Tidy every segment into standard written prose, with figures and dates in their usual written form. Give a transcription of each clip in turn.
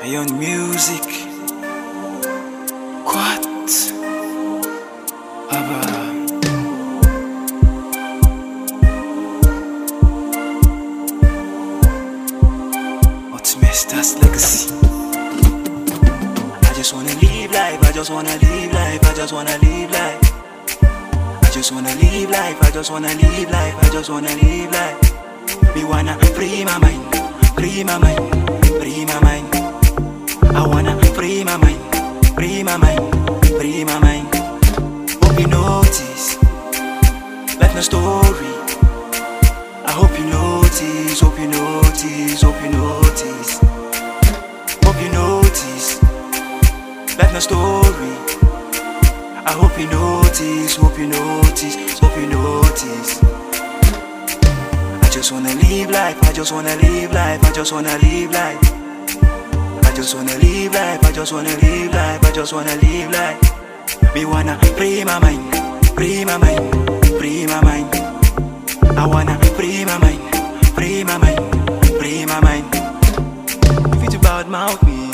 Ion Music. What? Abba. Ultimate's legacy. I just wanna live life, I just wanna live life, I just wanna live life. I just wanna live life, I just wanna live life, I just wanna live life. Me wanna free my mind, free my mind, free my mind. I wanna free my mind, free my mind, free my mind. Hope you notice, like no story. I hope you notice, hope you notice, hope you notice. Hope you notice, like no story. I hope you notice, hope you notice, hope you notice. I just wanna live life, I just wanna live life, I just wanna live life. I just wanna live life, I just wanna live life, I just wanna live life. Me wanna free my mind, free my mind, free my mind. I wanna free my mind, free my mind, free my mind. If it's about mouth me,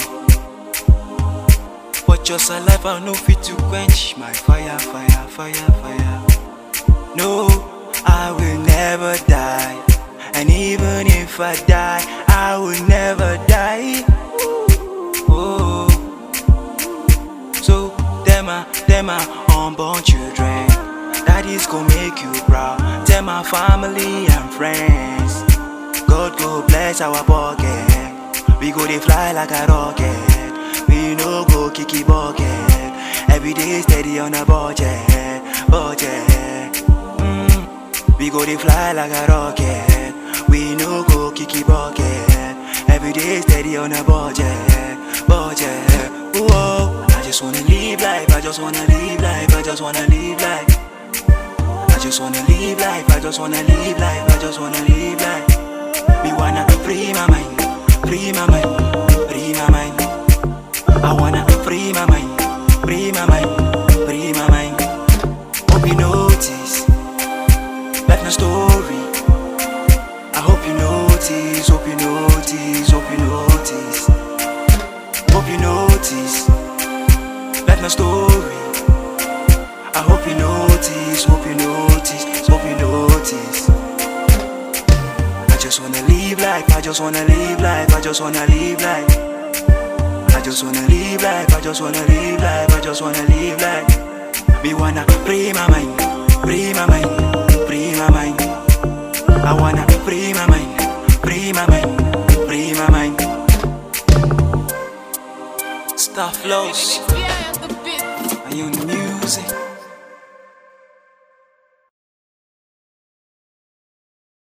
but just a life I know fit to quench my fire, fire, fire, fire. No, I will never die, and even if I die, I will never die. Oh, so them are unborn children. Daddy's gon' make you proud. Tell my family and friends, God go bless our pocket. We go dey fly like a rocket. We no go kiki bucket. Every day steady on a budget, budget. We go dey fly like a rocket. We no go kiki bucket. Every day steady on a budget, budget. Whoa. I just wanna live life, I just wanna live life, I just wanna live life. I just wanna live life, I just wanna live life, I just wanna live life. Me wanna free my mind, free my mind, free my mind. I wanna free my mind, free my mind, free my mind. Hope you notice, like no story. I hope you notice, hope you notice, hope you notice. Hope you notice, like no story. I hope you notice, hope you notice, hope you notice. I just wanna live life, I just wanna live life, I just wanna live life. I just wanna live life, I just wanna live life, I just wanna live life. Me wanna free my mind, free my mind, free my mind. I wanna free my mind, free my mind, free my mind. Star flows.